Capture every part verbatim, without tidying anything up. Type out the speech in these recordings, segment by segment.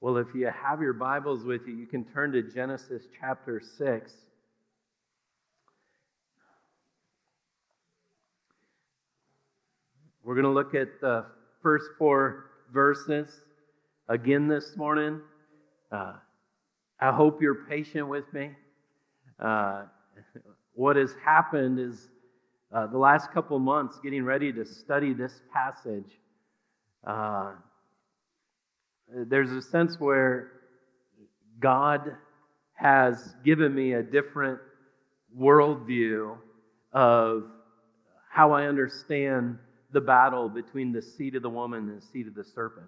Well, if you have your Bibles with you, you can turn to Genesis chapter six. We're going to look at the first four verses again this morning. Uh, I hope you're patient with me. Uh, what has happened is uh, the last couple months, getting ready to study this passage, uh, there's a sense where God has given me a different worldview of how I understand the battle between the seed of the woman and the seed of the serpent.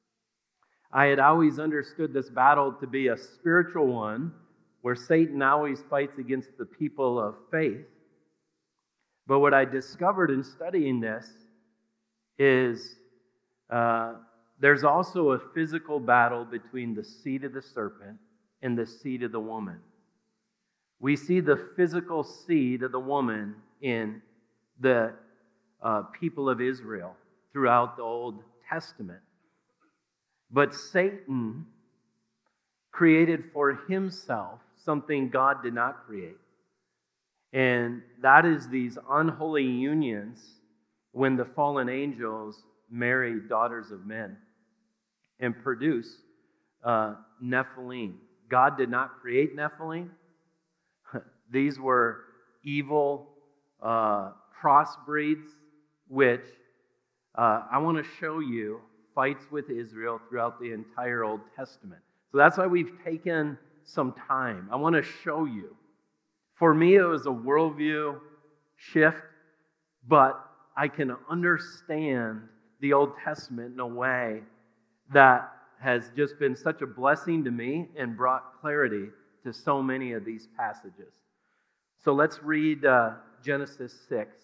I had always understood this battle to be a spiritual one, where Satan always fights against the people of faith. But what I discovered in studying this is uh, there's also a physical battle between the seed of the serpent and the seed of the woman. We see the physical seed of the woman in the uh, people of Israel throughout the Old Testament. But Satan created for himself something God did not create. And that is these unholy unions when the fallen angels marry daughters of men and produce uh, Nephilim. God did not create Nephilim. These were evil uh, crossbreeds, which uh, I want to show you fights with Israel throughout the entire Old Testament. So that's why we've taken some time. I want to show you. For me, it was a worldview shift, but I can understand the Old Testament in a way that has just been such a blessing to me and brought clarity to so many of these passages. So let's read uh, Genesis six.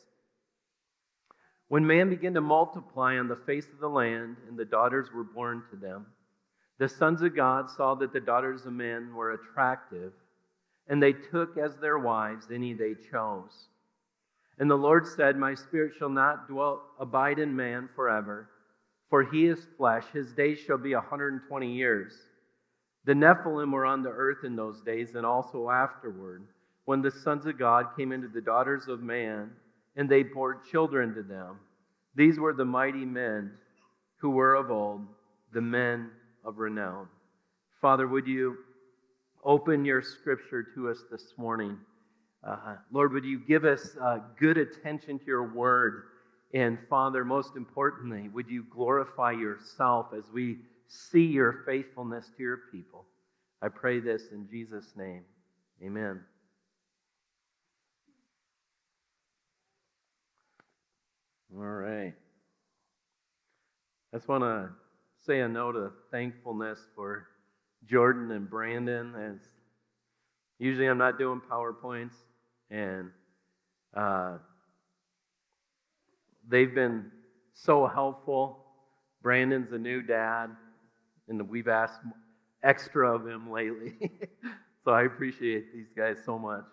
When man began to multiply on the face of the land, and the daughters were born to them, the sons of God saw that the daughters of men were attractive, and they took as their wives any they chose. And the Lord said, My spirit shall not dwell abide in man forever, for he is flesh, his days shall be a hundred and twenty years. The Nephilim were on the earth in those days, and also afterward, when the sons of God came into the daughters of man, and they bore children to them. These were the mighty men who were of old, the men of renown. Father, would you open your scripture to us this morning? Uh, Lord, would you give us uh, good attention to your word? And Father, most importantly, would you glorify yourself as we see your faithfulness to your people? I pray this in Jesus' name. Amen. All right. I just want to say a note of thankfulness for Jordan and Brandon. As usually I'm not doing PowerPoints, and uh, they've been so helpful. Brandon's a new dad, and we've asked extra of him lately. So I appreciate these guys so much.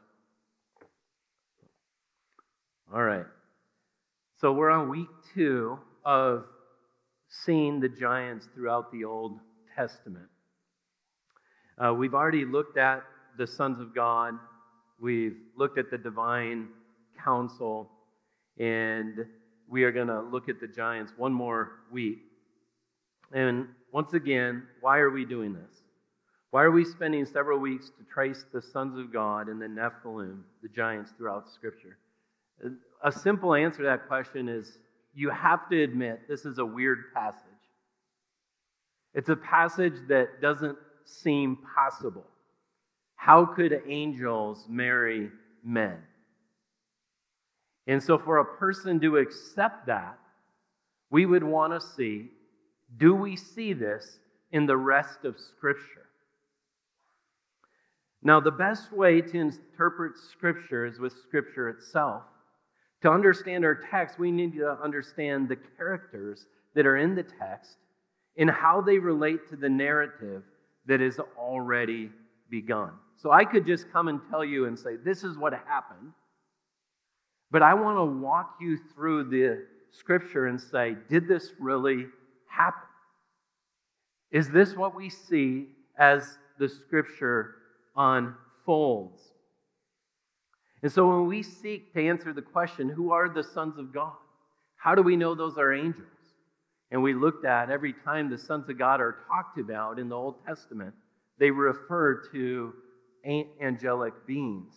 All right. So we're on week two of seeing the giants throughout the Old Testament. Uh, we've already looked at the sons of God. We've looked at the divine council. And we are going to look at the giants one more week. And once again, why are we doing this? Why are we spending several weeks to trace the sons of God and the Nephilim, the giants, throughout Scripture? A simple answer to that question is you have to admit this is a weird passage. It's a passage that doesn't seem possible. How could angels marry men? And so for a person to accept that, we would want to see, do we see this in the rest of Scripture? Now, the best way to interpret Scripture is with Scripture itself. To understand our text, we need to understand the characters that are in the text and how they relate to the narrative that is already begun. So I could just come and tell you and say, this is what happened. But I want to walk you through the Scripture and say, did this really happen? Is this what we see as the Scripture unfolds? And so when we seek to answer the question, who are the sons of God? How do we know those are angels? And we looked at every time the sons of God are talked about in the Old Testament, they refer to angelic beings.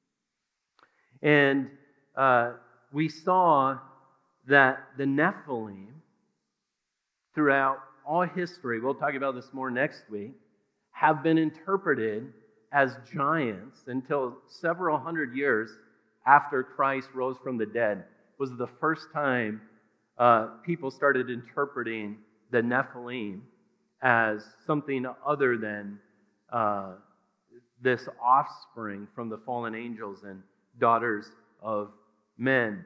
And uh, we saw that the Nephilim, throughout all history, we'll talk about this more next week, have been interpreted as giants until several hundred years after Christ rose from the dead was the first time uh, people started interpreting the Nephilim as something other than uh, this offspring from the fallen angels and daughters of men.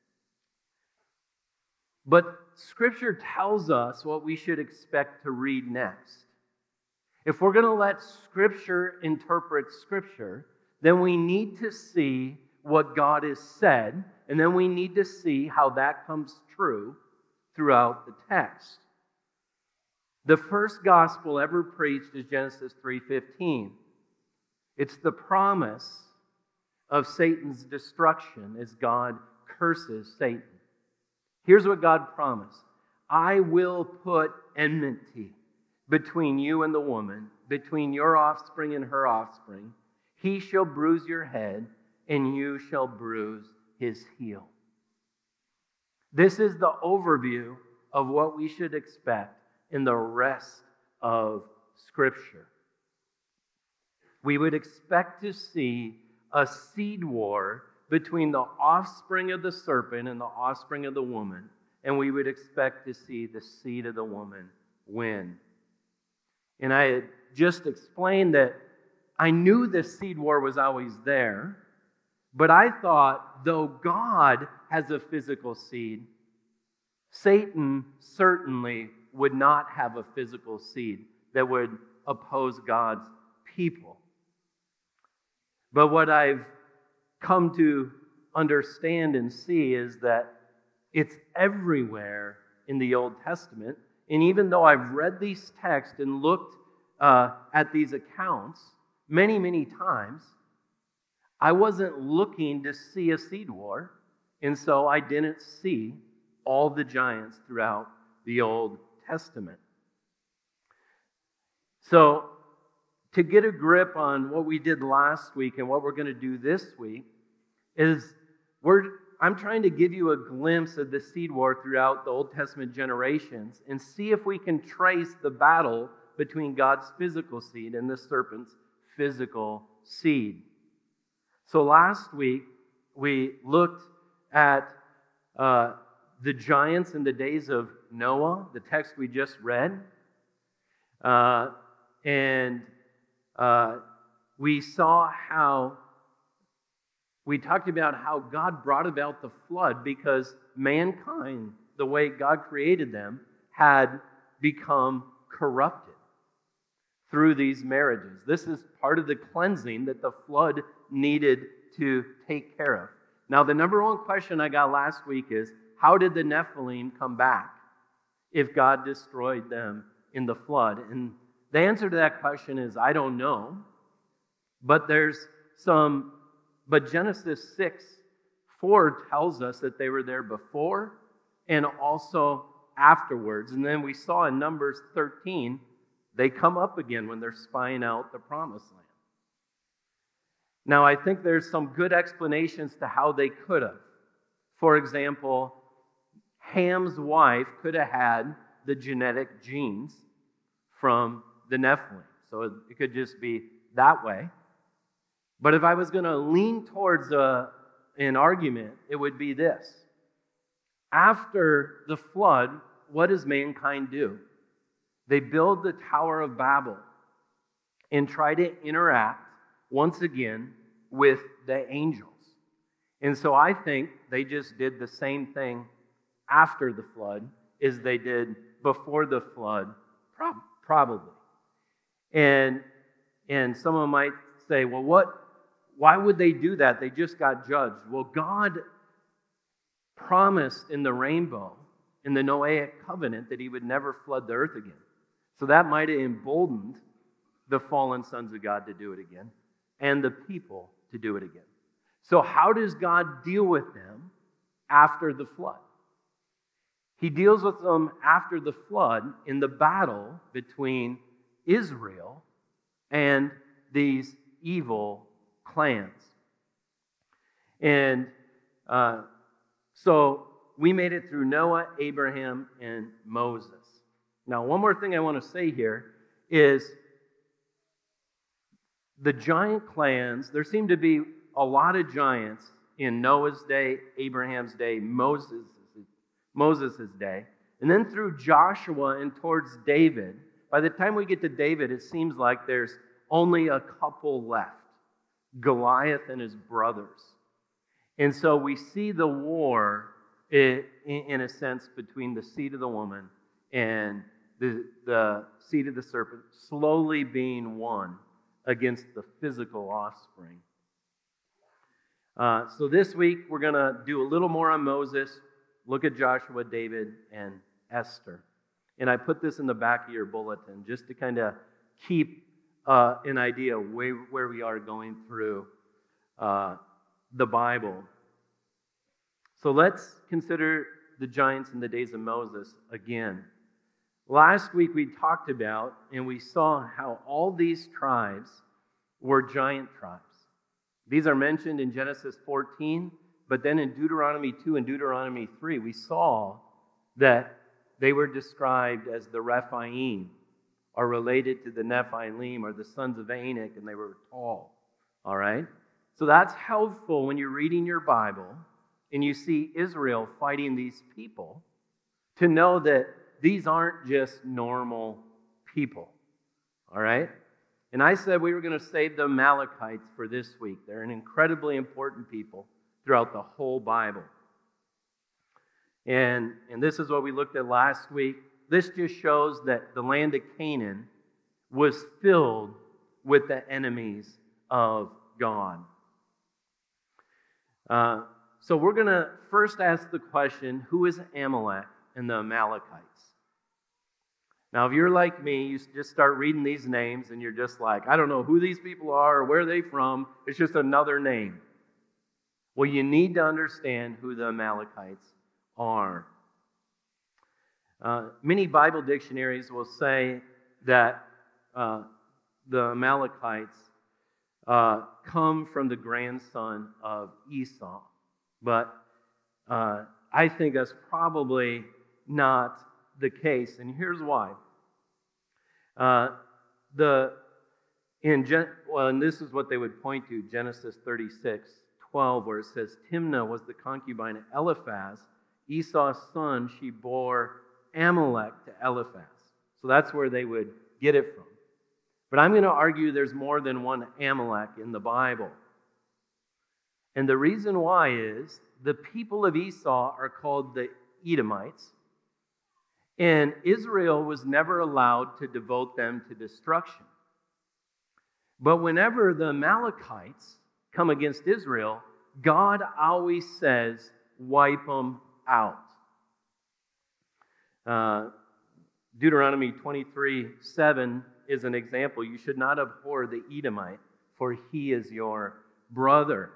But Scripture tells us what we should expect to read next. If we're going to let Scripture interpret Scripture, then we need to see what God has said, and then we need to see how that comes true throughout the text. The first gospel ever preached is Genesis three fifteen. It's the promise of Satan's destruction as God curses Satan. Here's what God promised. I will put enmity between you and the woman, between your offspring and her offspring. He shall bruise your head, and you shall bruise his heel. This is the overview of what we should expect in the rest of Scripture. We would expect to see a seed war between the offspring of the serpent and the offspring of the woman, and we would expect to see the seed of the woman win. And I had just explained that I knew this seed war was always there, but I thought, though God has a physical seed, Satan certainly would not have a physical seed that would oppose God's people. But what I've come to understand and see is that it's everywhere in the Old Testament. And even though I've read these texts and looked uh, at these accounts many, many times, I wasn't looking to see a seed war, and so I didn't see all the giants throughout the Old Testament. So, to get a grip on what we did last week and what we're going to do this week, is we're I'm trying to give you a glimpse of the seed war throughout the Old Testament generations and see if we can trace the battle between God's physical seed and the serpent's physical seed. So last week, we looked at uh, the giants in the days of Noah, the text we just read. Uh, and uh, we saw how, we talked about how God brought about the flood because mankind, the way God created them, had become corrupted through these marriages. This is part of the cleansing that the flood needed to take care of. Now, the number one question I got last week is, how did the Nephilim come back if God destroyed them in the flood? And the answer to that question is, I don't know. But there's some, but Genesis six four tells us that they were there before and also afterwards. And then we saw in Numbers thirteen, they come up again when they're spying out the promised land. Now, I think there's some good explanations to how they could have. For example, Ham's wife could have had the genetic genes from the Nephilim. So it could just be that way. But if I was going to lean towards a, an argument, it would be this. After the flood, what does mankind do? They build the Tower of Babel and try to interact once again with the angels. And so I think they just did the same thing after the flood as they did before the flood, prob- probably. And and someone might say, well, what? Why would they do that? They just got judged. Well, God promised in the rainbow, in the Noahic covenant, that he would never flood the earth again. So that might have emboldened the fallen sons of God to do it again, and the people to do it again. So how does God deal with them after the flood? He deals with them after the flood in the battle between Israel and these evil clans. And uh, so we made it through Noah, Abraham, and Moses. Now, one more thing I want to say here is the giant clans, there seem to be a lot of giants in Noah's day, Abraham's day, Moses' Moses' day. And then through Joshua and towards David, by the time we get to David, it seems like there's only a couple left, Goliath and his brothers. And so we see the war, in a sense, between the seed of the woman and the, the seed of the serpent slowly being won against the physical offspring. Uh, so this week, we're going to do a little more on Moses, look at Joshua, David, and Esther. And I put this in the back of your bulletin just to kind of keep uh, an idea of where, where we are going through uh, the Bible. So let's consider the giants in the days of Moses again. Last week we talked about and we saw how all these tribes were giant tribes. These are mentioned in Genesis fourteen, but then in Deuteronomy two and Deuteronomy three, we saw that they were described as the Rephaim, are related to the Nephilim, or the sons of Anak, and they were tall. All right? So that's helpful when you're reading your Bible and you see Israel fighting these people, to know that these aren't just normal people. All right? And I said we were going to save the Amalekites for this week. They're an incredibly important people throughout the whole Bible. And, and this is what we looked at last week. This just shows that the land of Canaan was filled with the enemies of God. Uh, so we're going to first ask the question, who is Amalek and the Amalekites? Now, if you're like me, you just start reading these names and you're just like, I don't know who these people are or where they're from. It's just another name. Well, you need to understand who the Amalekites are. Uh, many Bible dictionaries will say that uh, the Amalekites uh, come from the grandson of Esau. But uh, I think that's probably not the case, and here's why. Uh, the in Gen, well, and this is what they would point to, Genesis thirty-six twelve, where it says, Timnah was the concubine of Eliphaz, Esau's son. She bore Amalek to Eliphaz. So that's where they would get it from. But I'm going to argue there's more than one Amalek in the Bible. And the reason why is the people of Esau are called the Edomites. And Israel was never allowed to devote them to destruction. But whenever the Amalekites come against Israel, God always says, wipe them out. Uh, Deuteronomy twenty-three seven is an example. You should not abhor the Edomite, for he is your brother.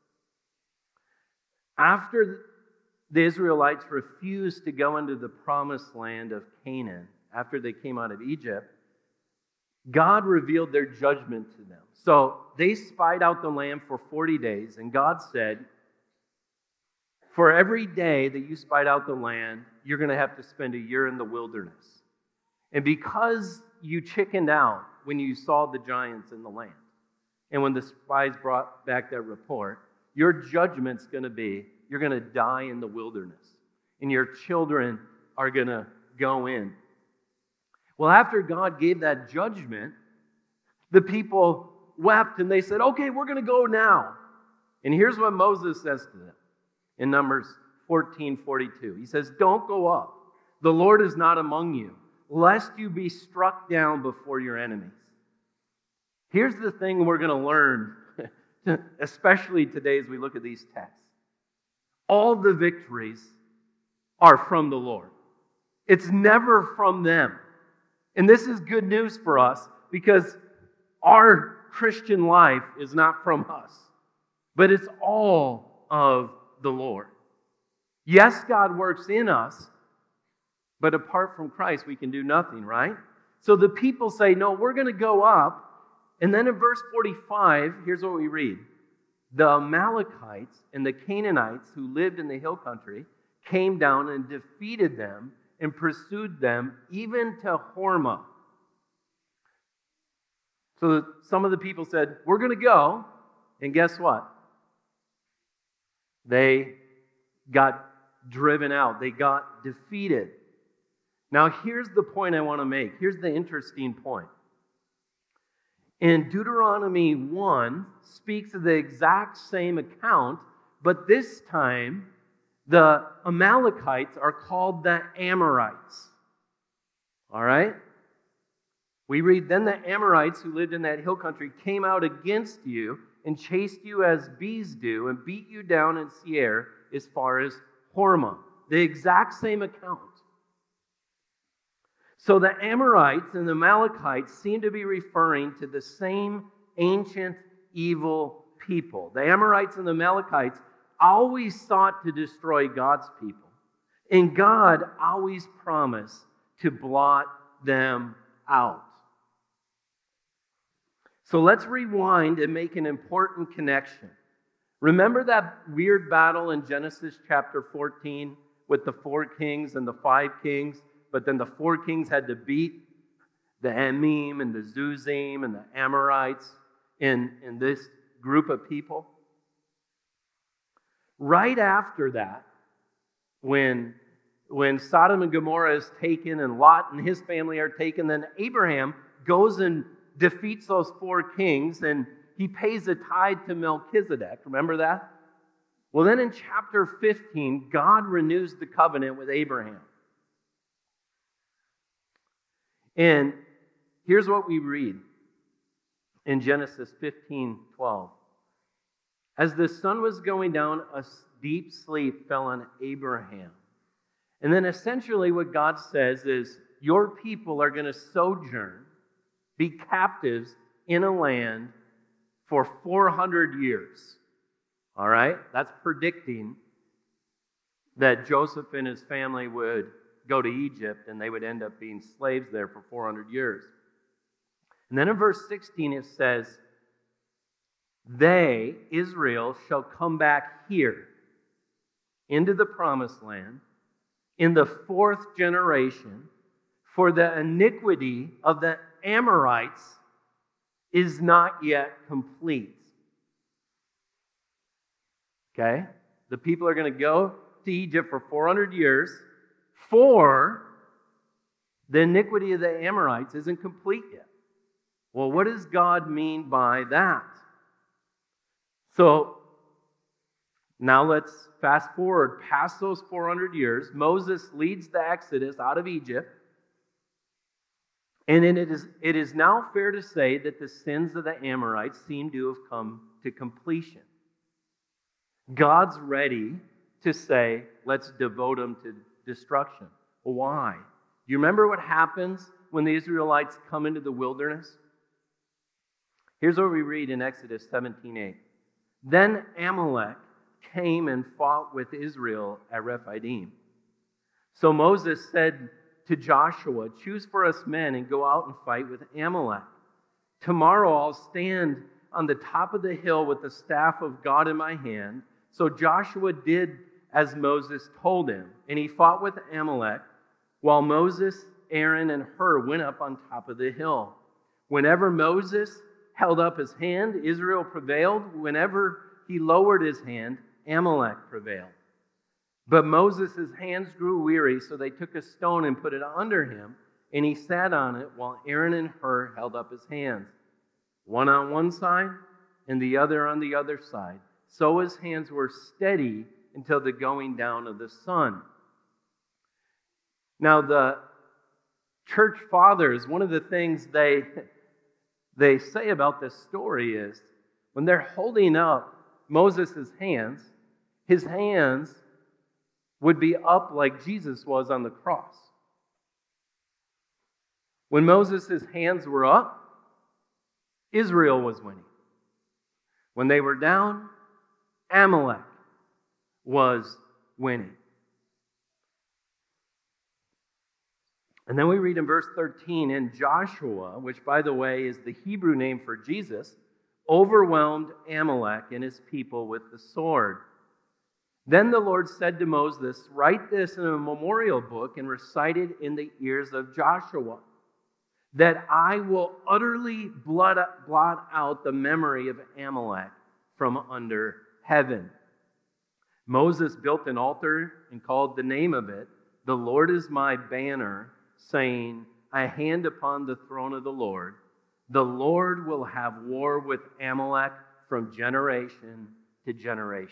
After the Israelites refused to go into the promised land of Canaan after they came out of Egypt, God revealed their judgment to them. So they spied out the land for forty days, and God said, for every day that you spied out the land, you're going to have to spend a year in the wilderness. And because you chickened out when you saw the giants in the land, and when the spies brought back that report, your judgment's going to be, you're going to die in the wilderness. And your children are going to go in. Well, after God gave that judgment, the people wept and they said, okay, we're going to go now. And here's what Moses says to them in Numbers fourteen forty-two. He says, don't go up. The Lord is not among you, lest you be struck down before your enemies. Here's the thing we're going to learn, especially today as we look at these texts. All the victories are from the Lord. It's never from them. And this is good news for us because our Christian life is not from us, but it's all of the Lord. Yes, God works in us, but apart from Christ, we can do nothing, right? So the people say, no, we're going to go up. And then in verse forty-five, here's what we read. The Amalekites and the Canaanites who lived in the hill country came down and defeated them and pursued them even to Hormah. So some of the people said, we're going to go. And guess what? They got driven out. They got defeated. Now, here's the point I want to make. Here's the interesting point. In Deuteronomy one, speaks of the exact same account, but this time, the Amalekites are called the Amorites. All right? We read, then the Amorites who lived in that hill country came out against you and chased you as bees do and beat you down in Seir as far as Hormah. The exact same account. So the Amorites and the Amalekites seem to be referring to the same ancient evil people. The Amorites and the Amalekites always sought to destroy God's people. And God always promised to blot them out. So let's rewind and make an important connection. Remember that weird battle in Genesis chapter fourteen with the four kings and the five kings? But then the four kings had to beat the Emim and the Zuzim and the Amorites in, in this group of people. Right after that, when, when Sodom and Gomorrah is taken and Lot and his family are taken, then Abraham goes and defeats those four kings and he pays a tithe to Melchizedek. Remember that? Well, then in chapter fifteen, God renews the covenant with Abraham. And here's what we read in Genesis fifteen twelve. As the sun was going down, a deep sleep fell on Abraham. And then essentially what God says is, your people are going to sojourn, be captives in a land for four hundred years. All right? That's predicting that Joseph and his family would go to Egypt and they would end up being slaves there for four hundred years. And then in verse sixteen it says, they, Israel, shall come back here into the promised land in the fourth generation, for the iniquity of the Amorites is not yet complete. Okay? The people are going to go to Egypt for four hundred years, for the iniquity of the Amorites isn't complete yet. Well, what does God mean by that? So, now let's fast forward past those four hundred years. Moses leads the Exodus out of Egypt. And then it is, it is now fair to say that the sins of the Amorites seem to have come to completion. God's ready to say, let's devote them to destruction. Why? Do you remember what happens when the Israelites come into the wilderness? Here's what we read in Exodus seventeen eight. Then Amalek came and fought with Israel at Rephidim. So Moses said to Joshua, choose for us men and go out and fight with Amalek. Tomorrow I'll stand on the top of the hill with the staff of God in my hand. So Joshua did as Moses told him, and he fought with Amalek, while Moses, Aaron, and Hur went up on top of the hill. Whenever Moses held up his hand, Israel prevailed. Whenever he lowered his hand, Amalek prevailed. But Moses' hands grew weary, so they took a stone and put it under him, and he sat on it while Aaron and Hur held up his hands, one on one side and the other on the other side. So his hands were steady until the going down of the sun. Now, the church fathers, one of the things they, they say about this story is when they're holding up Moses' hands, his hands would be up like Jesus was on the cross. When Moses' hands were up, Israel was winning. When they were down, Amalek was winning. And then we read in verse thirteen, and Joshua, which by the way is the Hebrew name for Jesus, overwhelmed Amalek and his people with the sword. Then the Lord said to Moses, write this in a memorial book and recite it in the ears of Joshua, that I will utterly blot out the memory of Amalek from under heaven. Moses built an altar and called the name of it, the Lord is my banner, saying, I hand upon the throne of the Lord. The Lord will have war with Amalek from generation to generation.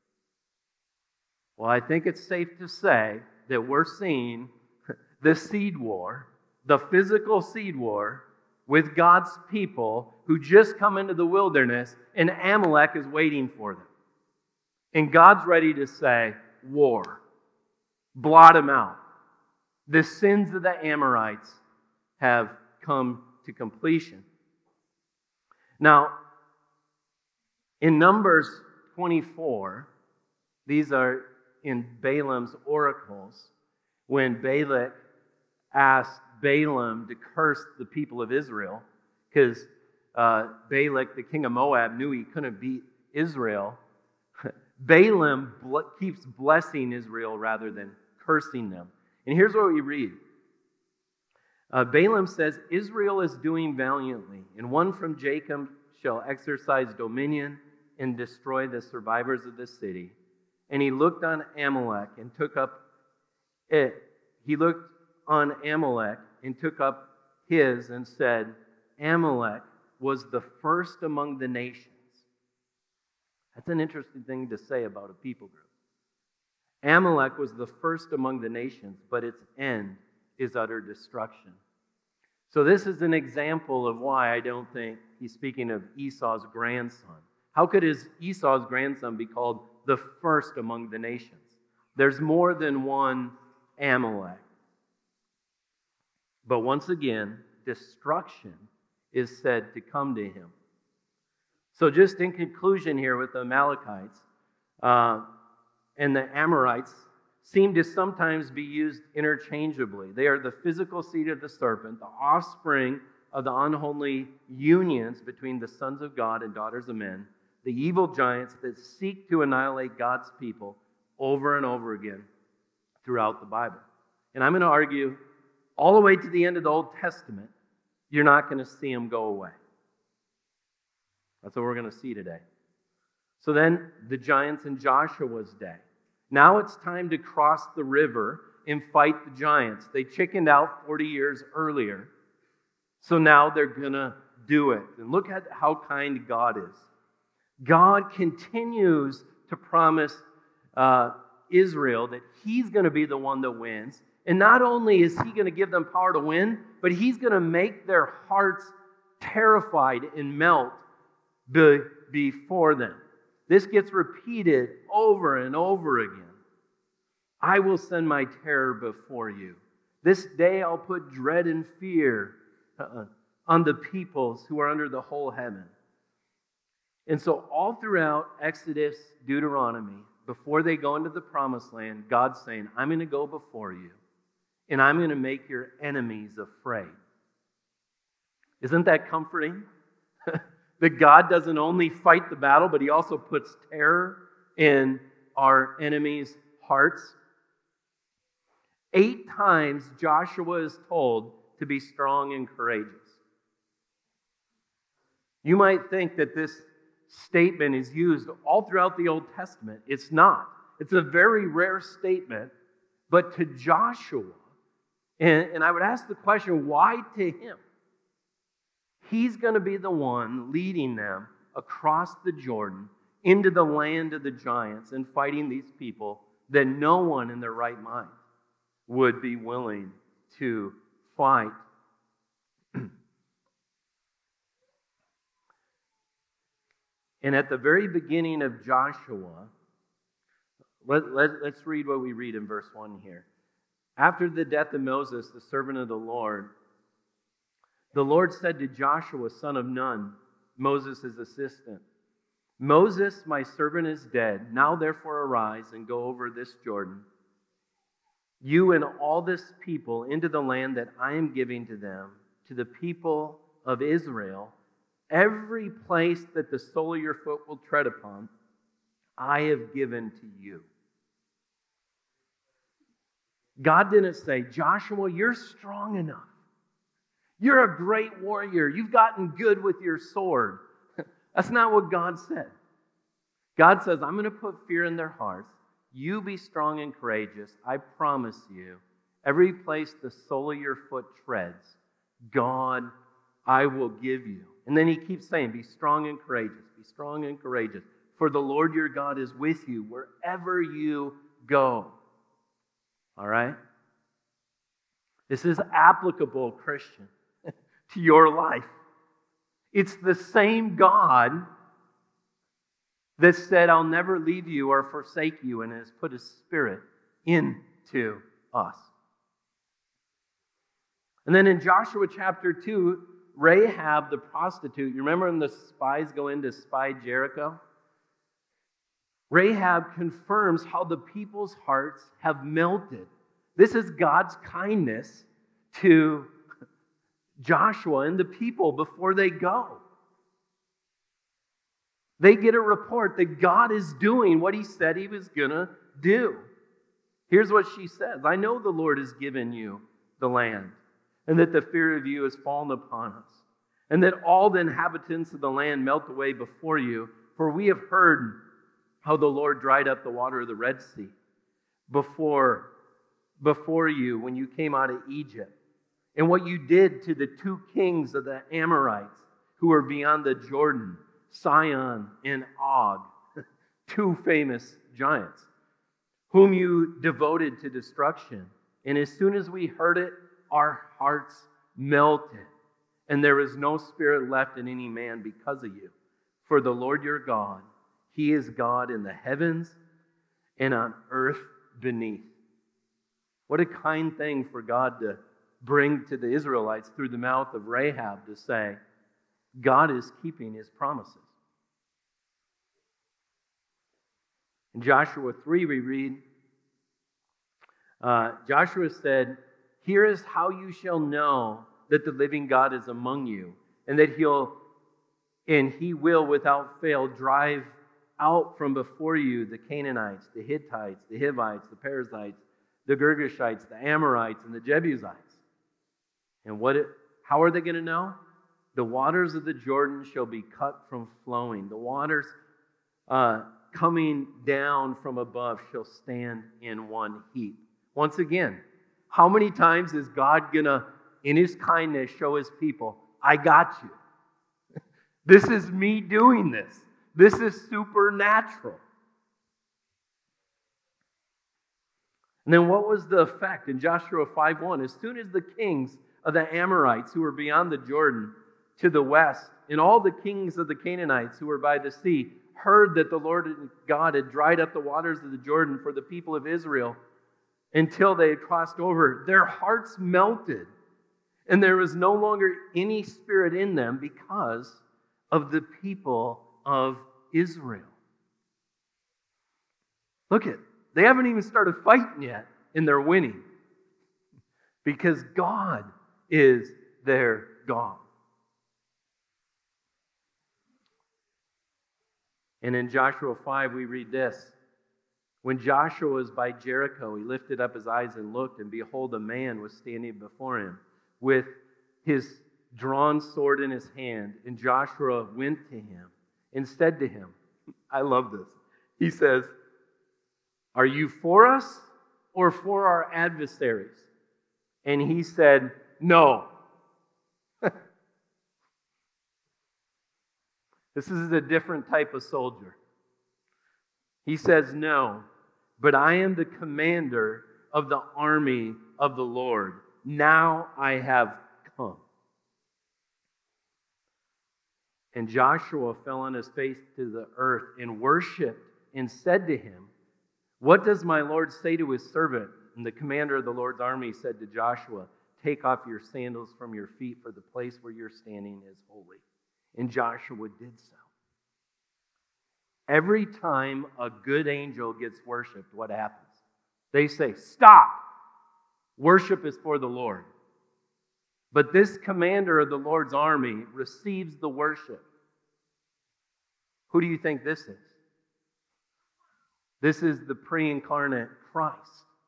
Well, I think it's safe to say that we're seeing the seed war, the physical seed war, with God's people who just come into the wilderness, and Amalek is waiting for them. And God's ready to say, war. Blot them out. The sins of the Amorites have come to completion. Now, in Numbers twenty-four, these are in Balaam's oracles, when Balak asked Balaam to curse the people of Israel, because uh, Balak, the king of Moab, knew he couldn't beat Israel. Balaam bl- keeps blessing Israel rather than cursing them. And here's what we read. Uh, Balaam says, Israel is doing valiantly, and one from Jacob shall exercise dominion and destroy the survivors of the city. And he looked on Amalek and took up it. He looked on Amalek and took up his and said, Amalek was the first among the nations. That's an interesting thing to say about a people group. Amalek was the first among the nations, but its end is utter destruction. So this is an example of why I don't think he's speaking of Esau's grandson. How could his Esau's grandson be called the first among the nations? There's more than one Amalek. But once again, destruction is said to come to him. So just in conclusion here with the Amalekites uh, and the Amorites seem to sometimes be used interchangeably. They are the physical seed of the serpent, the offspring of the unholy unions between the sons of God and daughters of men, the evil giants that seek to annihilate God's people over and over again throughout the Bible. And I'm going to argue all the way to the end of the Old Testament, you're not going to see them go away. That's what we're going to see today. So then, the giants in Joshua's day. Now it's time to cross the river and fight the giants. They chickened out forty years earlier. So now they're going to do it. And look at how kind God is. God continues to promise uh, Israel that He's going to be the one that wins. And not only is He going to give them power to win, but He's going to make their hearts terrified and melt be, before them. This gets repeated over and over again. I will send my terror before you. This day I'll put dread and fear uh, on the peoples who are under the whole heaven. And so all throughout Exodus, Deuteronomy, before they go into the promised land, God's saying, I'm going to go before you, and I'm going to make your enemies afraid. Isn't that comforting? That God doesn't only fight the battle, but He also puts terror in our enemies' hearts. Eight times Joshua is told to be strong and courageous. You might think that this statement is used all throughout the Old Testament. It's not. It's a very rare statement, but to Joshua, and, and I would ask the question, why to him? He's going to be the one leading them across the Jordan into the land of the giants and fighting these people that no one in their right mind would be willing to fight. And at the very beginning of Joshua, let, let, let's read what we read in verse one here. After the death of Moses, the servant of the Lord, the Lord said to Joshua, son of Nun, Moses' assistant, Moses, my servant, is dead. Now therefore arise and go over this Jordan, you and all this people, into the land that I am giving to them, to the people of Israel. Every place that the sole of your foot will tread upon, I have given to you. God didn't say, Joshua, you're strong enough. You're a great warrior. You've gotten good with your sword. That's not what God said. God says, I'm going to put fear in their hearts. You be strong and courageous. I promise you, every place the sole of your foot treads, God, I will give you. And then he keeps saying, be strong and courageous. Be strong and courageous. For the Lord your God is with you wherever you go. All right? This is applicable, Christian, to your life. It's the same God that said, I'll never leave you or forsake you, and has put his Spirit into us. And then in Joshua chapter two, Rahab the prostitute, you remember when the spies go in to spy Jericho? Rahab confirms how the people's hearts have melted. This is God's kindness to Joshua and the people before they go. They get a report that God is doing what he said he was going to do. Here's what she says. I know the Lord has given you the land, and that the fear of you has fallen upon us, and that all the inhabitants of the land melt away before you. For we have heard how the Lord dried up the water of the Red Sea before, before you when you came out of Egypt, and what you did to the two kings of the Amorites who were beyond the Jordan, Sihon and Og, two famous giants, whom you devoted to destruction. And as soon as we heard it, our hearts melted, and there is no spirit left in any man because of you. For the Lord your God, he is God in the heavens and on earth beneath. What a kind thing for God to bring to the Israelites through the mouth of Rahab to say, God is keeping his promises. In Joshua three, we read, uh, Joshua said, here is how you shall know that the living God is among you, and that he'll, and he will without fail drive out from before you the Canaanites, the Hittites, the Hivites, the Perizzites, the Girgashites, the Amorites, and the Jebusites. And what? It, how are they going to know? The waters of the Jordan shall be cut from flowing. The waters uh, coming down from above shall stand in one heap. Once again, how many times is God going to, in his kindness, show his people, I got you. This is me doing this. This is supernatural. And then what was the effect in Joshua five one? As soon as the kings of the Amorites who were beyond the Jordan to the west, and all the kings of the Canaanites who were by the sea, heard that the Lord God had dried up the waters of the Jordan for the people of Israel until they had crossed over, their hearts melted, and there was no longer any spirit in them because of the people of Israel. Look at, they haven't even started fighting yet, and they're winning. Because God is their God. And in Joshua five, we read this. When Joshua was by Jericho, he lifted up his eyes and looked, and behold, a man was standing before him with his drawn sword in his hand. And Joshua went to him and said to him, I love this. He says, are you for us or for our adversaries? And he said, no. This is a different type of soldier. He says, no, but I am the commander of the army of the Lord. Now I have come. And Joshua fell on his face to the earth and worshipped and said to him, what does my Lord say to his servant? And the commander of the Lord's army said to Joshua, take off your sandals from your feet, for the place where you're standing is holy. And Joshua did so. Every time a good angel gets worshipped, what happens? They say, stop! Worship is for the Lord. But this commander of the Lord's army receives the worship. Who do you think this is? This is the pre-incarnate Christ.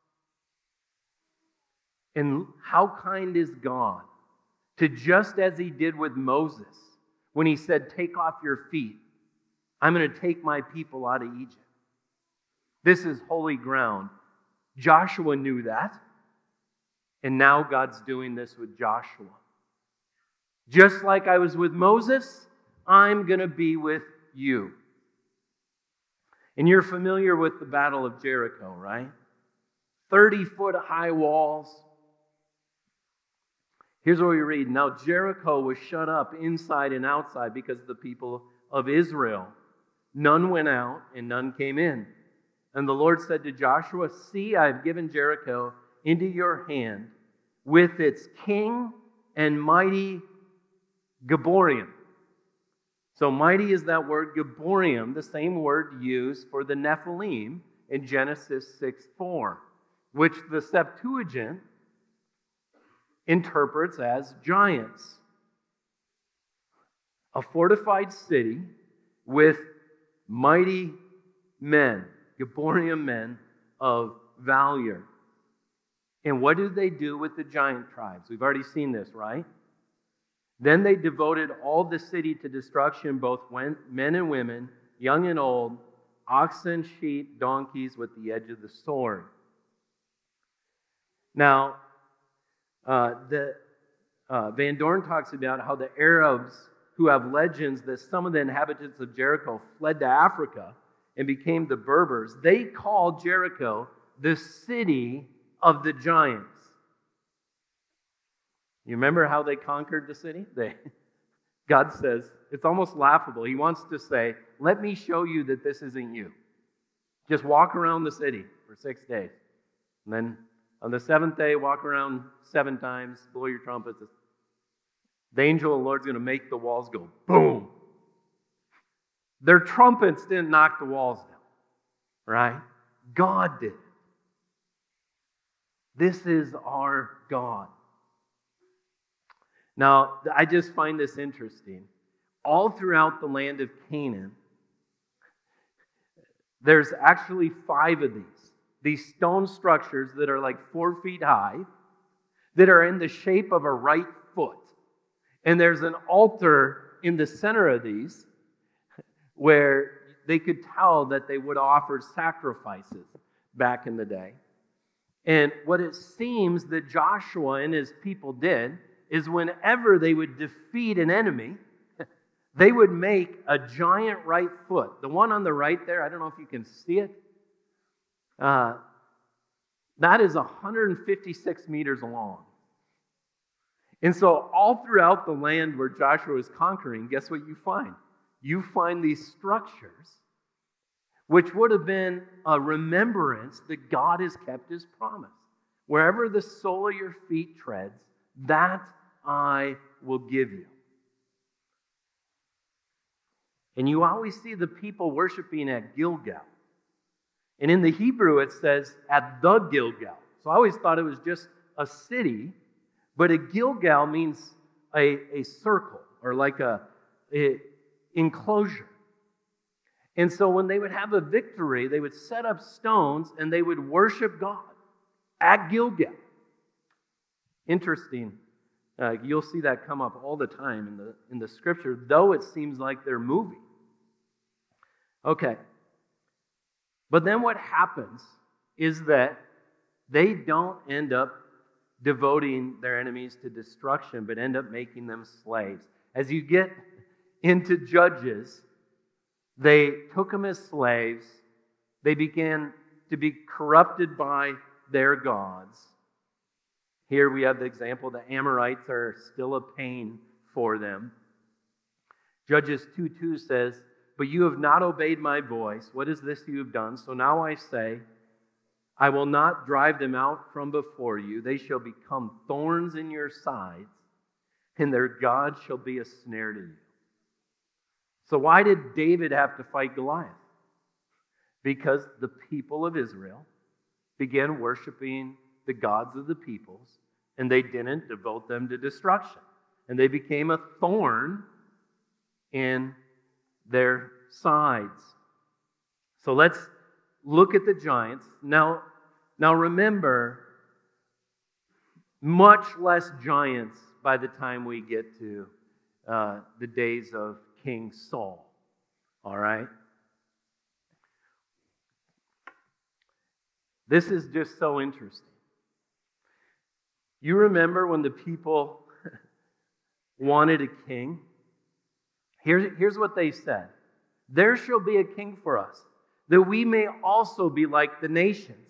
And how kind is God to, just as he did with Moses, when he said, take off your feet, I'm going to take my people out of Egypt. This is holy ground. Joshua knew that. And now God's doing this with Joshua. Just like I was with Moses, I'm going to be with you. And you're familiar with the Battle of Jericho, right? thirty-foot high walls. Here's what we read. Now Jericho was shut up inside and outside because of the people of Israel. None went out and none came in. And the Lord said to Joshua, see, I have given Jericho into your hand with its king and mighty Giborium. So mighty is that word Giborium, the same word used for the Nephilim in Genesis six four, which the Septuagint interprets as giants. A fortified city with mighty men, Giborium men of valor. And what did they do with the giant tribes? We've already seen this, right? Then they devoted all the city to destruction, both men and women, young and old, oxen, sheep, donkeys, with the edge of the sword. Now, uh, the uh, Van Dorn talks about how the Arabs, who have legends that some of the inhabitants of Jericho fled to Africa and became the Berbers, they call Jericho the city of the giants. You remember how they conquered the city? They, God says, it's almost laughable. He wants to say, let me show you that this isn't you. Just walk around the city for six days. And then on the seventh day, walk around seven times, blow your trumpets. The angel of the Lord's going to make the walls go boom. Their trumpets didn't knock the walls down, right? God did. This is our God. Now, I just find this interesting. All throughout the land of Canaan, there's actually five of these. These stone structures that are like four feet high, that are in the shape of a right foot. And there's an altar in the center of these where they could tell that they would offer sacrifices back in the day. And what it seems that Joshua and his people did is whenever they would defeat an enemy, they would make a giant right foot. The one on the right there, I don't know if you can see it. Uh, that is one hundred fifty-six meters long. And so all throughout the land where Joshua is conquering, guess what you find? You find these structures which would have been a remembrance that God has kept his promise. Wherever the sole of your feet treads, that I will give you. And you always see the people worshiping at Gilgal. And in the Hebrew it says at the Gilgal. So I always thought it was just a city, but a Gilgal means a, a circle or like a, a enclosure. And so when they would have a victory, they would set up stones and they would worship God at Gilgal. Interesting. Uh, you'll see that come up all the time in the in the scripture, though it seems like they're moving. Okay. But then what happens is that they don't end up devoting their enemies to destruction, but end up making them slaves. As you get into Judges, they took them as slaves. They began to be corrupted by their gods. Here we have the example, the Amorites are still a pain for them. Judges two two says, but you have not obeyed my voice. What is this you have done? So now I say, I will not drive them out from before you. They shall become thorns in your sides, and their God shall be a snare to you. So why did David have to fight Goliath? Because the people of Israel began worshiping the gods of the peoples, and they didn't devote them to destruction. And they became a thorn in their sides. So let's look at the giants. Now, now remember, much less giants by the time we get to uh, the days of King Saul. All right? This is just so interesting. You remember when the people wanted a king? Here's, here's what they said. There shall be a king for us, that we may also be like the nations,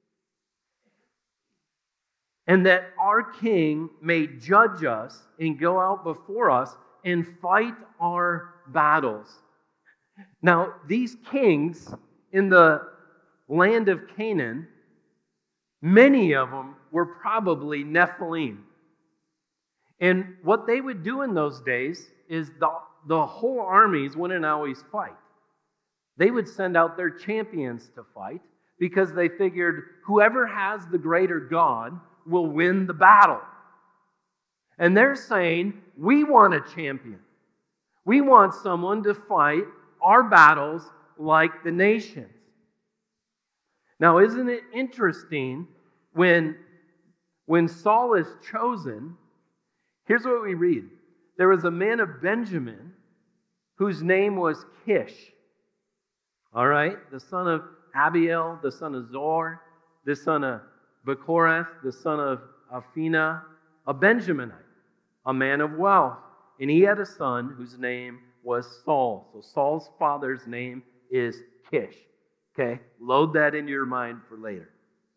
and that our king may judge us and go out before us and fight our battles. Now, these kings in the land of Canaan, many of them were probably Nephilim. And what they would do in those days is the, the whole armies wouldn't always fight. They would send out their champions to fight because they figured whoever has the greater God will win the battle. And they're saying, we want a champion. We want someone to fight our battles like the nations. Now, isn't it interesting when, when Saul is chosen, here's what we read. There was a man of Benjamin whose name was Kish. All right? The son of Abiel, the son of Zor, the son of Bechorath, the son of Aphina, a Benjaminite, a man of wealth. And he had a son whose name was Saul. So Saul's father's name is Kish. Okay? Load that into your mind for later.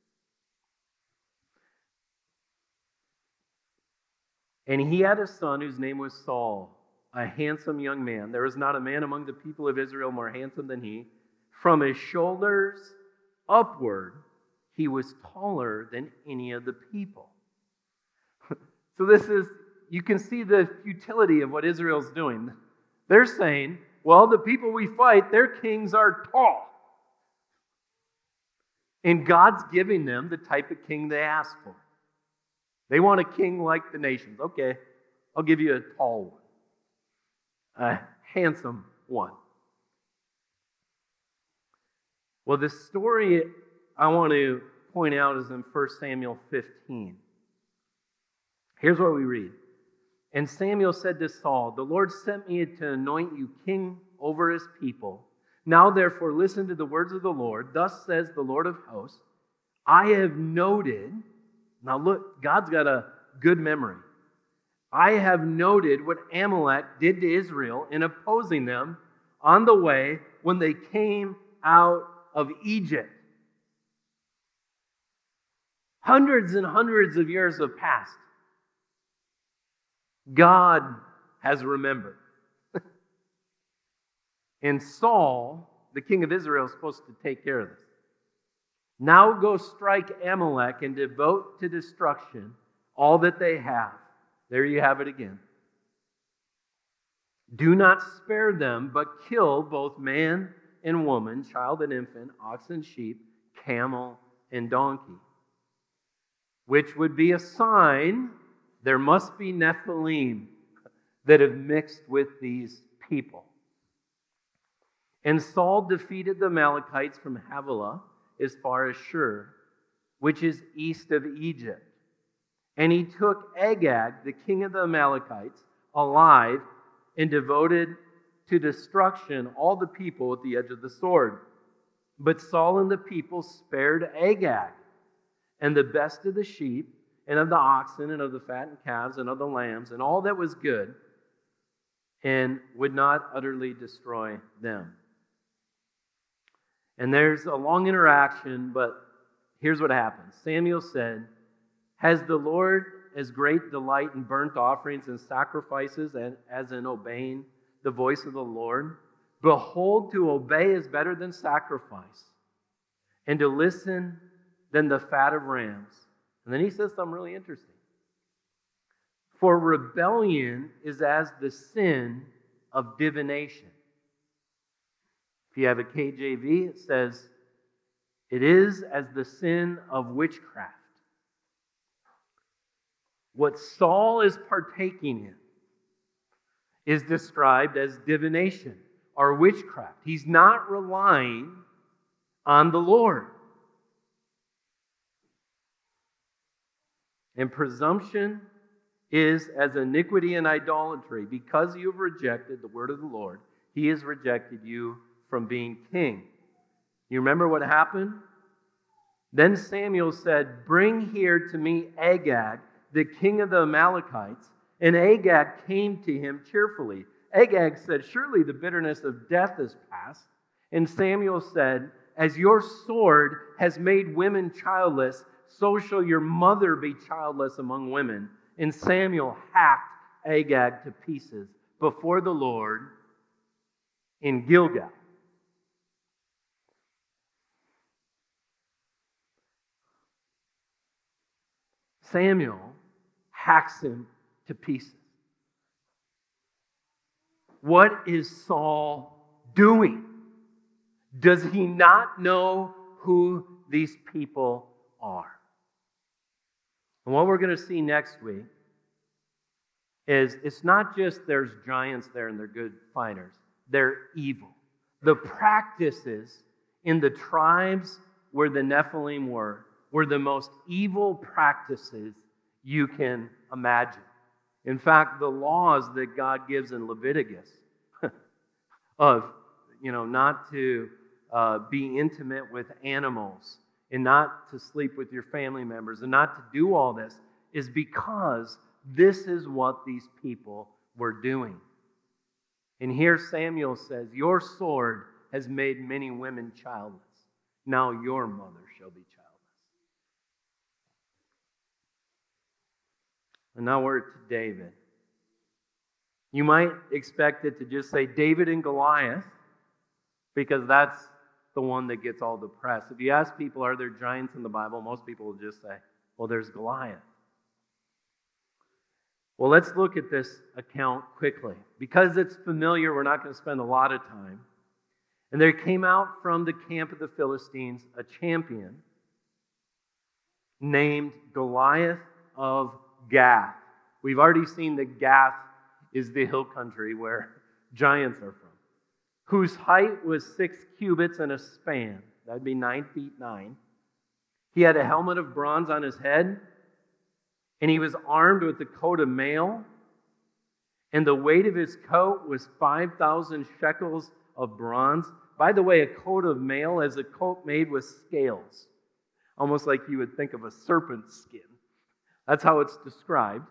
And he had a son whose name was Saul, a handsome young man. There was not a man among the people of Israel more handsome than he. From his shoulders upward, he was taller than any of the people. So this is, you can see the futility of what Israel's doing. They're saying, well, the people we fight, their kings are tall. And God's giving them the type of king they ask for. They want a king like the nations. Okay, I'll give you a tall one, a handsome one. Well, the story I want to point out is in First Samuel fifteen. Here's what we read. And Samuel said to Saul, the Lord sent me to anoint you king over his people. Now therefore listen to the words of the Lord. Thus says the Lord of hosts, I have noted, now look, God's got a good memory. I have noted what Amalek did to Israel in opposing them on the way when they came out of Egypt. Hundreds and hundreds of years have passed. God has remembered. And Saul, the king of Israel, is supposed to take care of this. Now go strike Amalek and devote to destruction all that they have. There you have it again. Do not spare them, but kill both man and woman, child and infant, ox and sheep, camel and donkey. Which would be a sign there must be Nephilim that have mixed with these people. And Saul defeated the Amalekites from Havilah as far as Shur, which is east of Egypt. And he took Agag, the king of the Amalekites, alive and devoted to destruction all the people at the edge of the sword. But Saul and the people spared Agag, and the best of the sheep, and of the oxen, and of the fattened calves, and of the lambs, and all that was good, and would not utterly destroy them. And there's a long interaction, but here's what happens. Samuel said, has the Lord as great delight in burnt offerings and sacrifices as in obeying the voice of the Lord? Behold, to obey is better than sacrifice, and to listen than the fat of rams. And then he says something really interesting. For rebellion is as the sin of divination. If you have a K J V, it says, it is as the sin of witchcraft. What Saul is partaking in is described as divination or witchcraft. He's not relying on the Lord. And presumption is as iniquity and idolatry. Because you have rejected the word of the Lord, he has rejected you from being king. You remember what happened? Then Samuel said, bring here to me Agag, the king of the Amalekites. And Agag came to him cheerfully. Agag said, surely the bitterness of death is past. And Samuel said, as your sword has made women childless, so shall your mother be childless among women. And Samuel hacked Agag to pieces before the Lord in Gilgal. Samuel hacks him to pieces. What is Saul doing? Does he not know who these people are? And what we're going to see next week is it's not just there's giants there and they're good fighters. They're evil. The practices in the tribes where the Nephilim were were the most evil practices you can imagine. In fact, the laws that God gives in Leviticus of, you know, not to uh, be intimate with animals and not to sleep with your family members and not to do all this is because this is what these people were doing. And here Samuel says, your sword has made many women childless. Now your mother shall be childless. And now we're to David. You might expect it to just say David and Goliath, because that's the one that gets all the press. If you ask people, are there giants in the Bible? Most people will just say, well, there's Goliath. Well, let's look at this account quickly. Because it's familiar, we're not going to spend a lot of time. And there came out from the camp of the Philistines a champion named Goliath of Gath. We've already seen that Gath is the hill country where giants are from, whose height was six cubits and a span. That'd be nine feet nine. He had a helmet of bronze on his head, and he was armed with a coat of mail, and the weight of his coat was five thousand shekels of bronze. By the way, a coat of mail is a coat made with scales, almost like you would think of a serpent's skin. That's how it's described.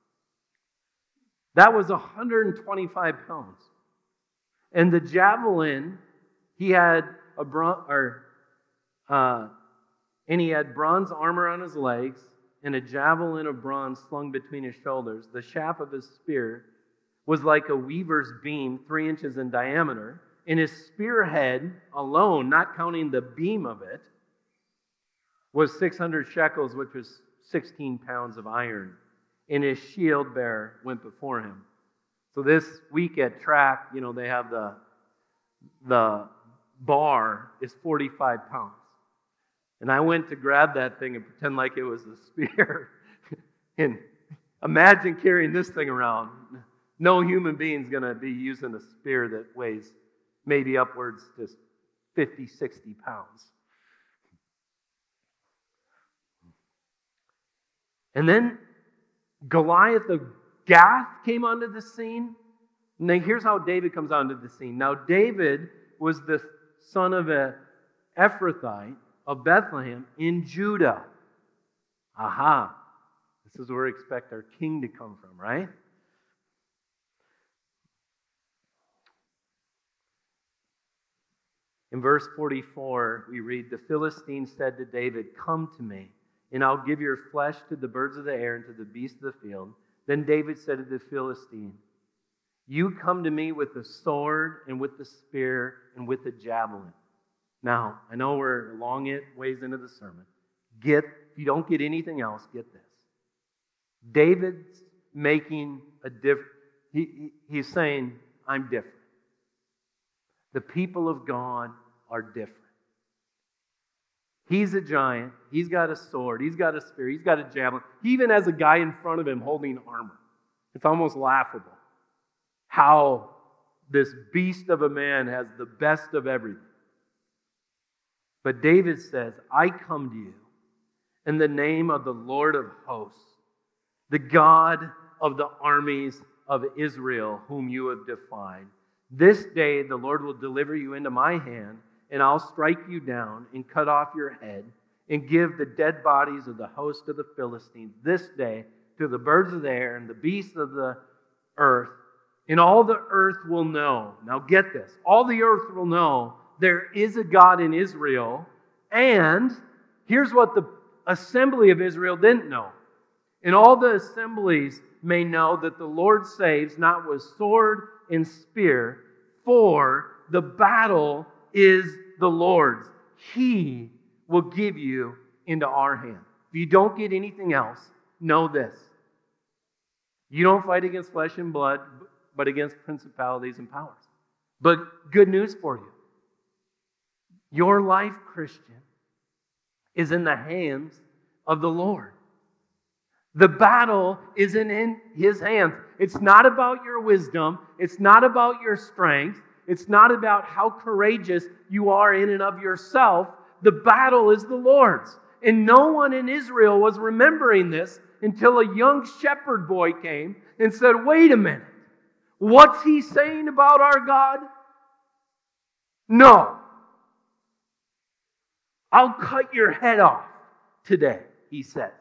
That was one hundred twenty-five pounds. And the javelin, he had a bron- or, uh, and he had bronze armor on his legs and a javelin of bronze slung between his shoulders. The shaft of his spear was like a weaver's beam, three inches in diameter. And his spearhead alone, not counting the beam of it, was six hundred shekels, which was sixteen pounds of iron. And his shield bearer went before him. So this week at track, you know, they have the, the bar is forty-five pounds. And I went to grab that thing and pretend like it was a spear. And imagine carrying this thing around. No human being's going to be using a spear that weighs maybe upwards to fifty, sixty pounds. And then Goliath of Gath came onto the scene. Now here's how David comes onto the scene. Now David was the son of a Ephrathite of Bethlehem in Judah. Aha! This is where we expect our king to come from, right? In verse forty-four, we read, the Philistine said to David, come to me, and I'll give your flesh to the birds of the air and to the beasts of the field. Then David said to the Philistine, you come to me with the sword and with the spear and with the javelin. Now, I know we're long it ways into the sermon. Get, if you don't get anything else, get this. David's making a difference. He, he, he's saying, I'm different. The people of God are different. He's a giant. He's got a sword. He's got a spear. He's got a javelin. He even has a guy in front of him holding armor. It's almost laughable how this beast of a man has the best of everything. But David says, I come to you in the name of the Lord of hosts, the God of the armies of Israel, whom you have defied. This day the Lord will deliver you into my hand, and I'll strike you down and cut off your head and give the dead bodies of the host of the Philistines this day to the birds of the air and the beasts of the earth. And all the earth will know. Now get this. All the earth will know there is a God in Israel. And here's what the assembly of Israel didn't know. And all the assemblies may know that the Lord saves not with sword and spear, for the battle is the Lord's. He will give you into our hand. If you don't get anything else, know this. You don't fight against flesh and blood, but against principalities and powers. But good news for you. Your life, Christian, is in the hands of the Lord. The battle is in His hands. It's not about your wisdom. It's not about your strength. It's not about how courageous you are in and of yourself. The battle is the Lord's. And no one in Israel was remembering this until a young shepherd boy came and said, wait a minute. What's he saying about our God? No. I'll cut your head off today, he said.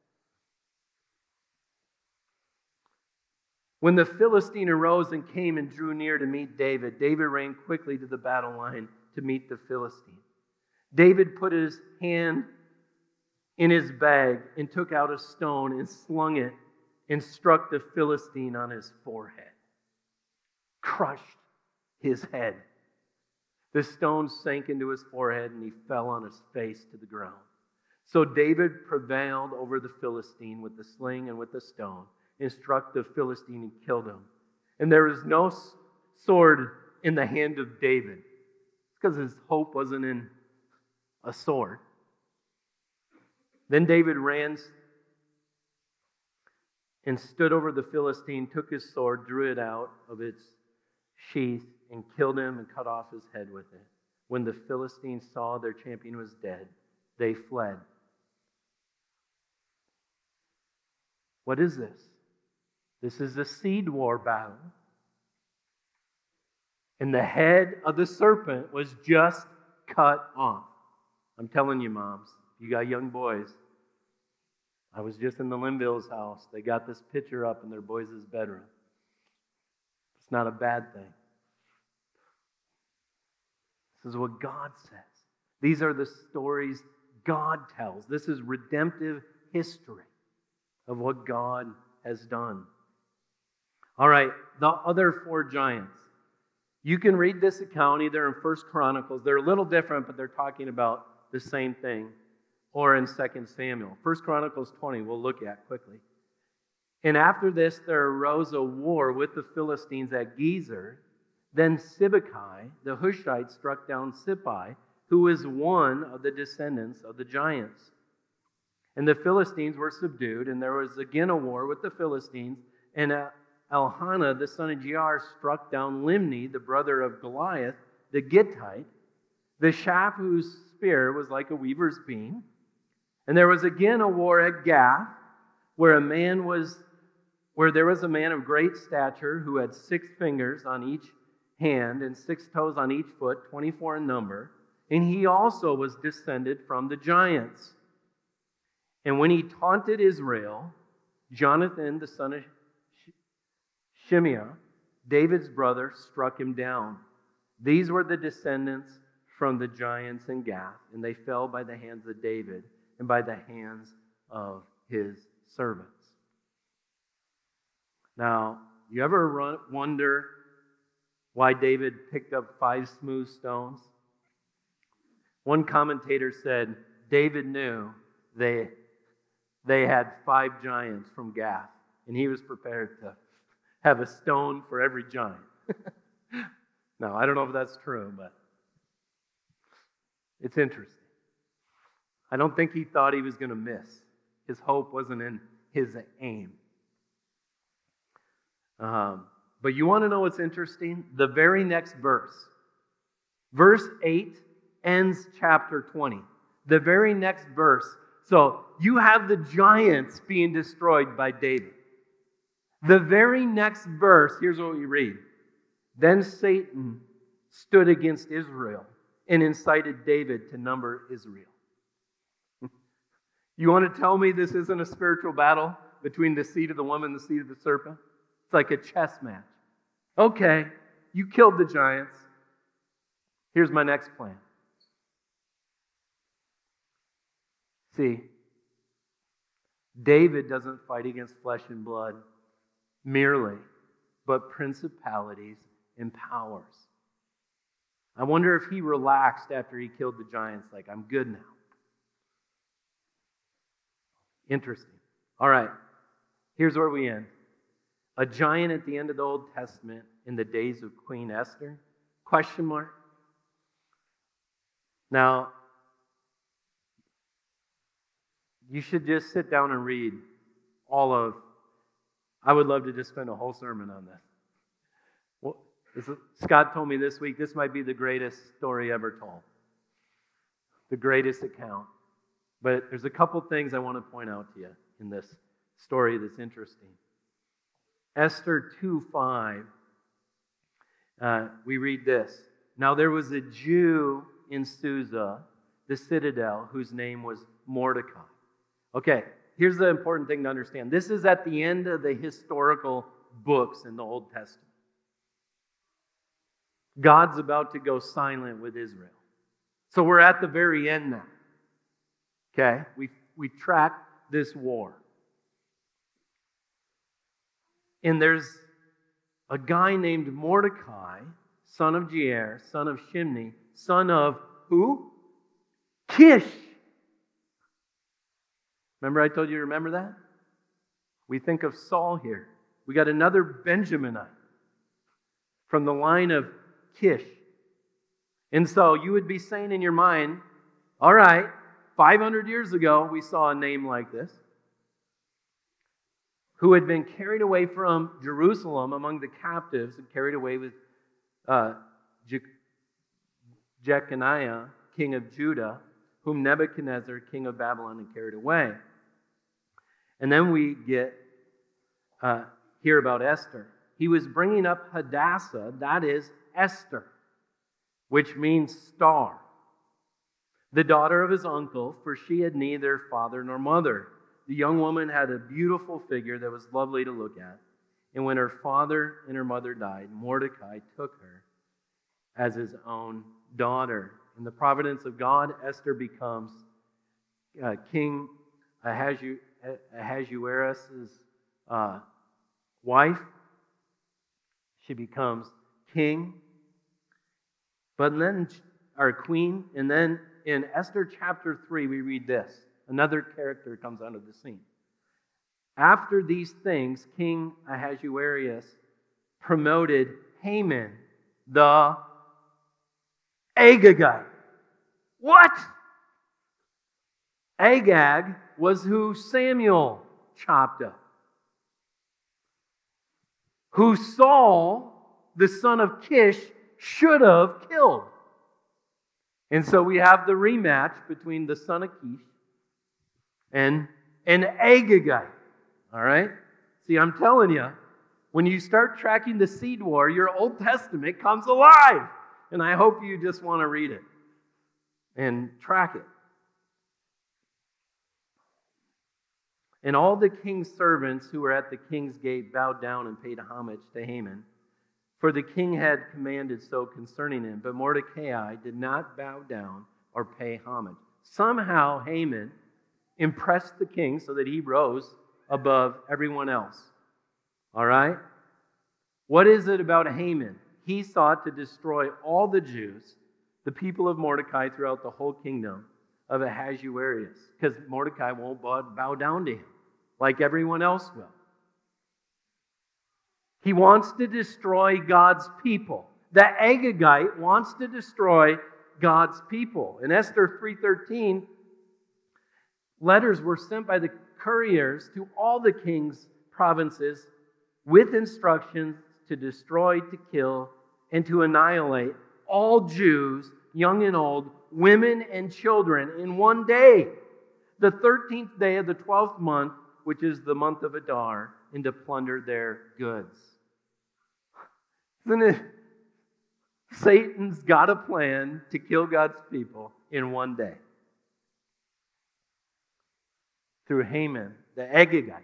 When the Philistine arose and came and drew near to meet David, David ran quickly to the battle line to meet the Philistine. David put his hand in his bag and took out a stone and slung it and struck the Philistine on his forehead. Crushed his head. The stone sank into his forehead and he fell on his face to the ground. So David prevailed over the Philistine with the sling and with the stone, and struck the Philistine and killed him. And there was no sword in the hand of David, because his hope wasn't in a sword. Then David ran and stood over the Philistine, took his sword, drew it out of its sheath, and killed him and cut off his head with it. When the Philistines saw their champion was dead, they fled. What is this? This is a seed war battle. And the head of the serpent was just cut off. I'm telling you, moms, you got young boys. I was just in the Linville's house. They got this picture up in their boys' bedroom. It's not a bad thing. This is what God says. These are the stories God tells. This is redemptive history of what God has done. All right, the other four giants. You can read this account either in First Chronicles. They're a little different, but they're talking about the same thing. Or in Second Samuel. First Chronicles twenty, we'll look at quickly. And after this, there arose a war with the Philistines at Gezer. Then Sibbecai, the Hushite, struck down Sippai, who was one of the descendants of the giants. And the Philistines were subdued, and there was again a war with the Philistines. And Elkanah, the son of Jair, struck down Limni, the brother of Goliath, the Gittite, the shaft whose spear was like a weaver's beam. And there was again a war at Gath, where a man was, where there was a man of great stature who had six fingers on each hand and six toes on each foot, twenty-four in number. And he also was descended from the giants. And when he taunted Israel, Jonathan, the son of Shimeah, David's brother, struck him down. These were the descendants from the giants in Gath, and they fell by the hands of David and by the hands of his servants. Now, you ever run, wonder why David picked up five smooth stones? One commentator said, David knew they, they had five giants from Gath, and he was prepared to have a stone for every giant. Now, I don't know if that's true, but it's interesting. I don't think he thought he was going to miss. His hope wasn't in his aim. Um, but you want to know what's interesting? The very next verse, verse eight ends chapter twenty. The very next verse. So you have the giants being destroyed by David. The very next verse, here's what we read. Then Satan stood against Israel and incited David to number Israel. You want to tell me this isn't a spiritual battle between the seed of the woman and the seed of the serpent? It's like a chess match. Okay, you killed the giants. Here's my next plan. See, David doesn't fight against flesh and blood merely, but principalities and powers. I wonder if he relaxed after he killed the giants, like, I'm good now. Interesting. All right, here's where we end. A giant at the end of the Old Testament in the days of Queen Esther? Question mark. Now, you should just sit down and read all of, I would love to just spend a whole sermon on this. Well, this is, Scott told me this week, this might be the greatest story ever told. The greatest account. But there's a couple things I want to point out to you in this story that's interesting. Esther two five, uh, we read this. Now there was a Jew in Susa, the citadel, whose name was Mordecai. Okay, here's the important thing to understand. This is at the end of the historical books in the Old Testament. God's about to go silent with Israel. So we're at the very end now. Okay, we we track this war. And there's a guy named Mordecai, son of Jair, son of Shimni, son of who? Kish. Remember I told you to remember that? We think of Saul here. We got another Benjaminite from the line of Kish. And so you would be saying in your mind, all right, five hundred years ago we saw a name like this, who had been carried away from Jerusalem among the captives and carried away with uh, Je- Jeconiah, king of Judah, whom Nebuchadnezzar, king of Babylon, had carried away. And then we get uh, hear about Esther. He was bringing up Hadassah, that is Esther, which means star, the daughter of his uncle, for she had neither father nor mother. The young woman had a beautiful figure that was lovely to look at. And when her father and her mother died, Mordecai took her as his own daughter. In the providence of God, Esther becomes uh, King Ahasuerus' uh, wife. She becomes king, but then our queen. And then in Esther chapter three, we read this. Another character comes out of the scene. After these things, King Ahasuerus promoted Haman, the Agagite. What? Agag was who Samuel chopped up, who Saul, the son of Kish, should have killed. And so we have the rematch between the son of Kish and an Agagite. All right? See, I'm telling you, when you start tracking the seed war, your Old Testament comes alive. And I hope you just want to read it and track it. And all the king's servants who were at the king's gate bowed down and paid homage to Haman, for the king had commanded so concerning him. But Mordecai did not bow down or pay homage. Somehow Haman impressed the king so that he rose above everyone else. All right? What is it about Haman? He sought to destroy all the Jews, the people of Mordecai throughout the whole kingdom, of Ahasuerus, because Mordecai won't bow down to him like everyone else will. He wants to destroy God's people. The Agagite wants to destroy God's people. In Esther three thirteen, letters were sent by the couriers to all the king's provinces with instructions to destroy, to kill, and to annihilate all Jews, young and old, women and children, in one day, the thirteenth day of the twelfth month, which is the month of Adar, and to plunder their goods. Isn't it? Satan's got a plan to kill God's people in one day. Through Haman, the Agagite.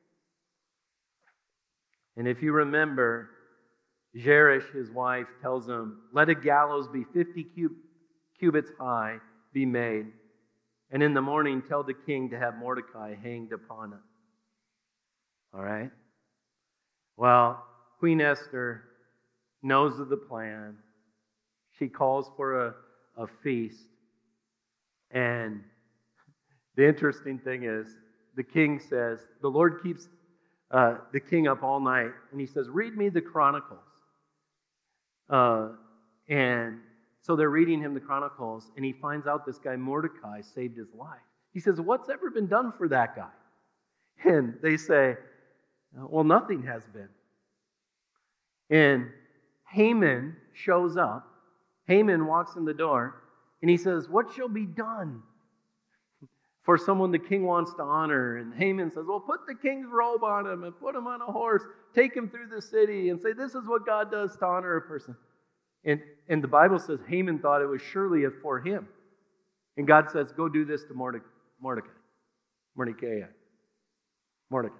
And if you remember, Zeresh, his wife, tells him, let a gallows be fifty cub- cubits high be made, and in the morning tell the king to have Mordecai hanged upon it. All right? Well, Queen Esther knows of the plan. She calls for a, a feast. And the interesting thing is, the king says, the Lord keeps uh, the king up all night, and he says, read me the Chronicles. Uh, and so they're reading him the Chronicles, and he finds out this guy Mordecai saved his life. He says, what's ever been done for that guy? And they say, well, nothing has been. And Haman shows up. Haman walks in the door, and he says, what shall be done for someone the king wants to honor? And Haman says, well, put the king's robe on him and put him on a horse. Take him through the city and say, this is what God does to honor a person. And, and the Bible says Haman thought it was surely for him. And God says, go do this to Mordecai. Mordecai. Mordecai. Mordecai.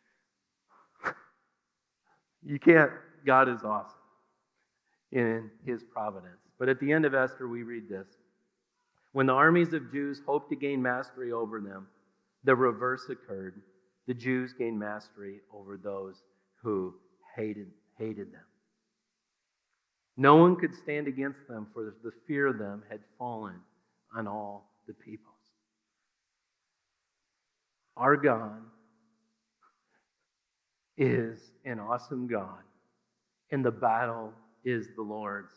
You can't. God is awesome in his providence. But at the end of Esther, we read this. When the armies of Jews hoped to gain mastery over them, the reverse occurred. The Jews gained mastery over those who hated, hated them. No one could stand against them, for the fear of them had fallen on all the peoples. Our God is an awesome God, and the battle is the Lord's.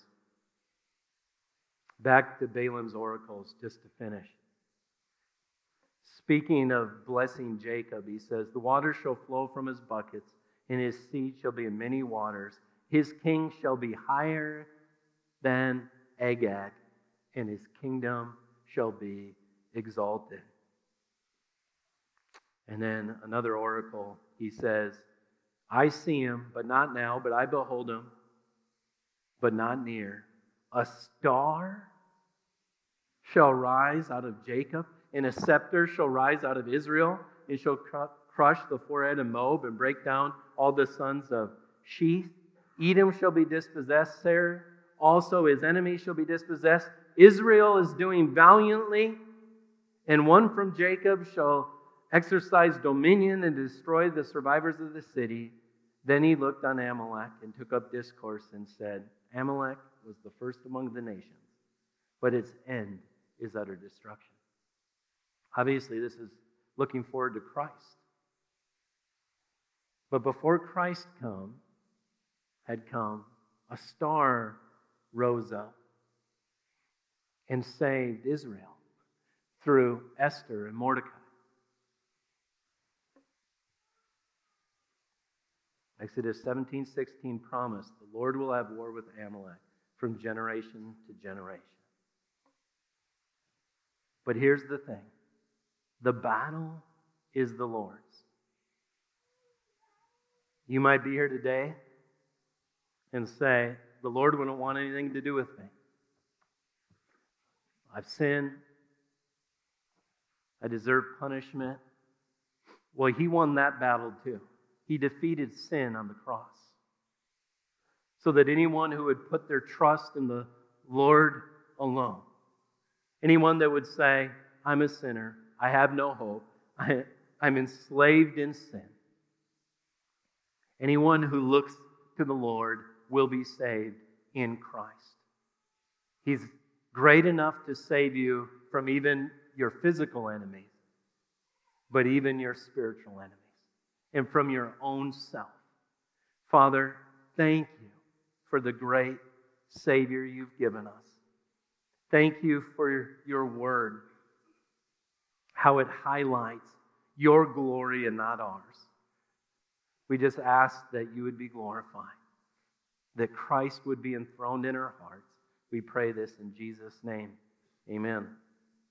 Back to Balaam's oracles, just to finish. Speaking of blessing Jacob, he says, the waters shall flow from his buckets, and his seed shall be in many waters. His king shall be higher than Agag, and his kingdom shall be exalted. And then another oracle, he says, I see him, but not now, but I behold him, but not near. A star shall rise out of Jacob, and a scepter shall rise out of Israel. It shall cr- crush the forehead of Moab and break down all the sons of Sheth. Edom shall be dispossessed there. Also his enemies shall be dispossessed. Israel is doing valiantly, and one from Jacob shall exercise dominion and destroy the survivors of the city. Then he looked on Amalek and took up discourse and said, Amalek was the first among the nations, but its end is utter destruction. Obviously, this is looking forward to Christ. But before Christ come, had come, a star rose up and saved Israel through Esther and Mordecai. Exodus seventeen sixteen promised the Lord will have war with Amalek from generation to generation. But here's the thing. The battle is the Lord's. You might be here today and say, the Lord wouldn't want anything to do with me. I've sinned. I deserve punishment. Well, he won that battle too. He defeated sin on the cross. So that anyone who would put their trust in the Lord alone, anyone that would say, I'm a sinner, I have no hope, I, I'm enslaved in sin, anyone who looks to the Lord will be saved in Christ. He's great enough to save you from even your physical enemies, but even your spiritual enemies, and from your own self. Father, thank you for the great Savior you've given us. Thank you for your word, how it highlights your glory and not ours. We just ask that you would be glorified, that Christ would be enthroned in our hearts. We pray this in Jesus' name. Amen.